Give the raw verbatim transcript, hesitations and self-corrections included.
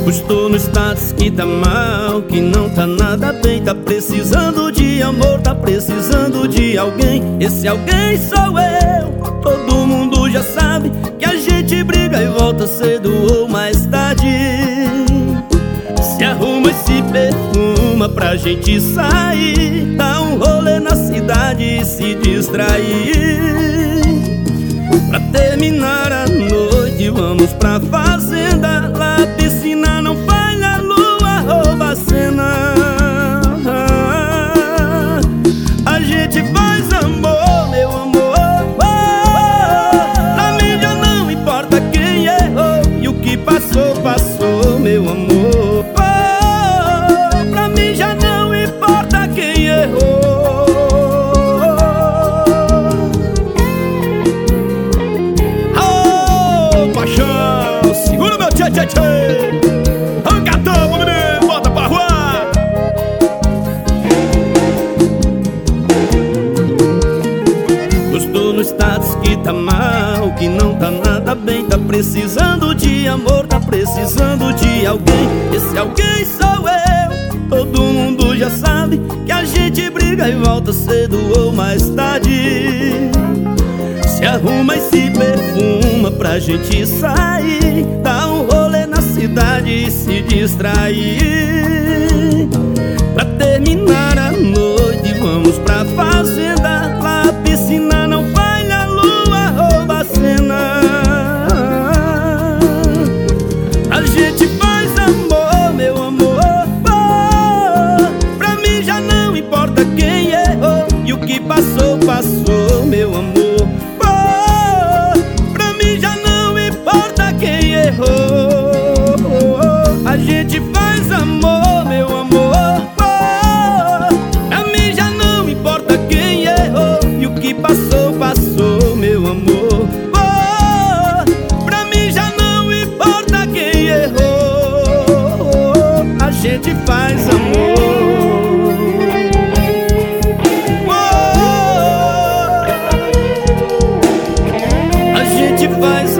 Estou no status que tá mal, que não tá nada bem. Tá precisando de amor, tá precisando de alguém. Esse alguém sou eu. Todo mundo já sabe que a gente briga e volta cedo ou mais tarde. Se arruma e se perfuma pra gente sair, dá um rolê na cidade e se distrair. Pra terminar a noite vamos pra fazenda. Lá a piscina não falha, a lua rouba a cena. A gente faz amor, meu amor. Pra mim já não importa quem errou, e o que passou, passou, meu amor. Pra mim já não importa quem errou. Segura meu tchê tchê tchê. Rancatão, meu menino, bota pra rua. Estou no status que tá mal, que não tá nada bem. Tá precisando de amor, tá precisando de alguém. Esse alguém sou eu. Todo mundo já sabe que a gente briga e volta cedo ou mais tarde. Se arruma e se perfuma pra gente sair, dá um rolê na cidade e se distrair. Pra terminar a noite vamos pra fazenda. Lá a piscina não falha, a lua rouba a cena. A gente faz amor, meu amor. Pra mim já não importa quem errou, e o que passou, passou, meu amor. A gente faz amor, meu amor. Pra mim já não importa quem errou, e o que passou, passou, meu amor. Pra mim já não importa quem errou. A gente faz amor. A gente faz